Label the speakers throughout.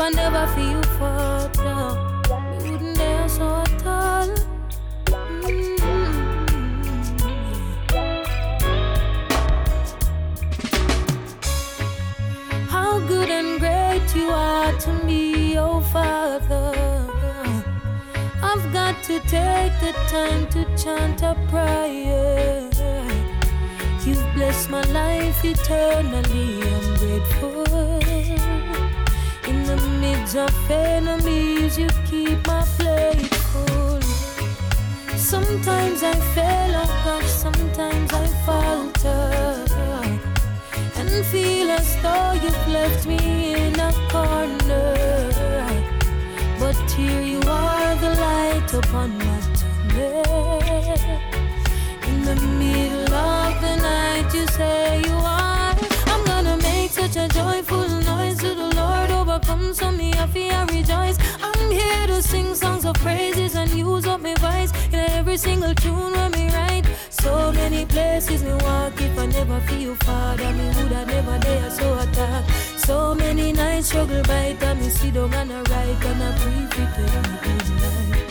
Speaker 1: I never feel fall down, me wouldn't dare so tall. How good and great you are to me, oh Father. I've got to take the time to chant a prayer. You've blessed my life eternally, I'm grateful. In the midst of enemies, you keep my plate full. Sometimes I fail, oh gosh, sometimes I falter, and feel as though you've left me in a corner. But here you are, the light upon my tunnel. In the middle of the night, you say you are. I'm gonna make such a joyful noise to the Lord, overcome so me happy I rejoice. I'm here to sing songs of praises and use up my voice in every single tune when me write. So many places me walk, if I never feel Father, me woulda never dare so attack. So many nights struggle bite, and me sit down and I write and I pray for me good night.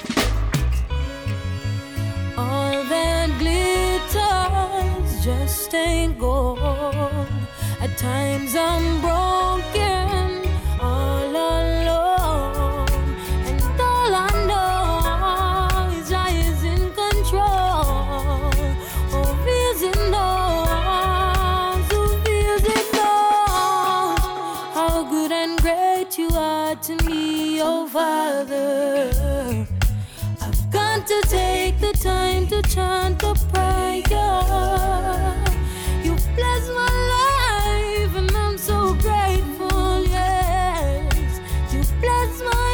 Speaker 1: All that glitters just ain't gold. At times I'm broken, all alone, and all I know is I is in control. Oh, feels it knows, who feels it knows how good and great you are to me, oh Father. I've got to take the time to chant a prayer. You bless my life and I'm so grateful, yes. You bless my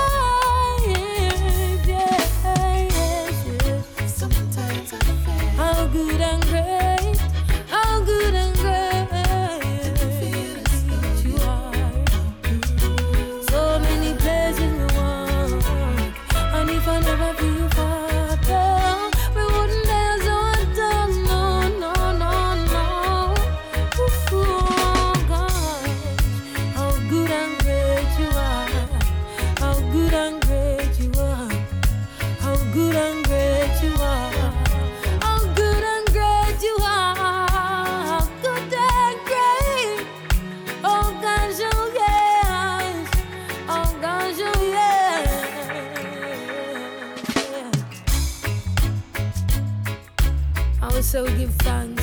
Speaker 1: life, yes, yes. Sometimes I feel how good and great, how good and great you are. So many places we walk, and if I never feel Father, we wouldn't dare so down, no, no, no, no. Oh God, how good and great you are, how good and great you are, how good and great you are, how good and great you are, how good and great. Oh gosh, oh yes, oh gosh, oh yes, yeah. I will so give thanks